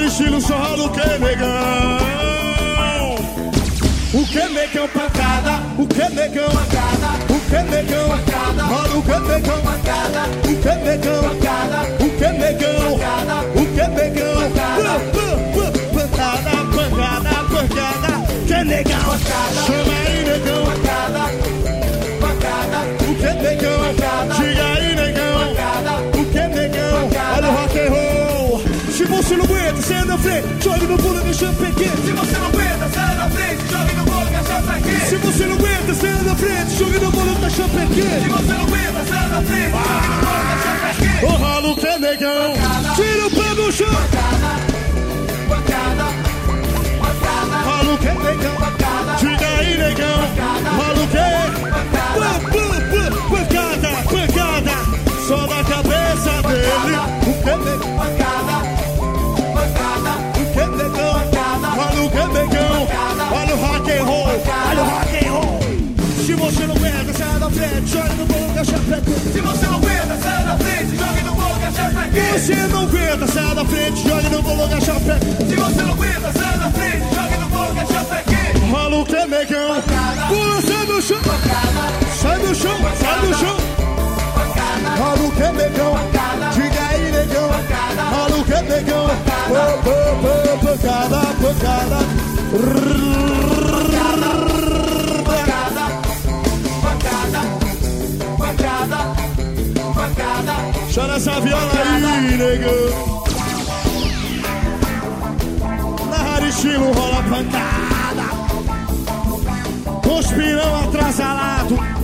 estilo só rola o que, negão? O que, negão? Pancada. O que, negão? Pancada. O que, negão? Pancada. Rola o que, negão? Pancada. O que, negão? Pancada. O que, negão? Pancada. O que, negão? Pancada, pancada, pancada. Que negão? Chama aí, negão. Pancada. Pancada. O que, negão? Diga aí, negão. O que, negão? Olha o rock and roll. Se você não aguenta, sai na frente, jogue no bolo, deixa pequeno. Se você não aguenta, sai na frente, jogue no bolo, deixa pequeno. Se você não aguenta, sai na frente, jogue no bolo, deixa pequeno. Se você não aguenta, sai na frente, jogue no bolo, deixa pequeno. O ralo que é negão, tira o pé do chão. Pancada, pancada, ralo que é negão, diga aí, negão. Ralo que é pancada, pancada, só na cabeça dele. O que é negão? Olha o Gambegão, olha o rock and roll, olha o rock and roll. Se você não aguenta, sai da frente, joga no bolo, deixa pequeno. Se você não aguenta, sai da frente, joga no bolo, deixa pequeno. Se você não aguenta, sai da frente, joga no bolo, deixa pequeno. Se você não aguenta, sai da frente, joga no bolo, deixa pequeno. Rola o Gambegão, pula, sai do chão, sai do chão, sai do chão. Rola o Gambegão, diga aí, negão. Rola o Gambegão, pancada, pancada, pancada, pancada, pancada. Chora essa viola aí, negão. Na rádio estilo rola pancada. Conspirão atrasalado.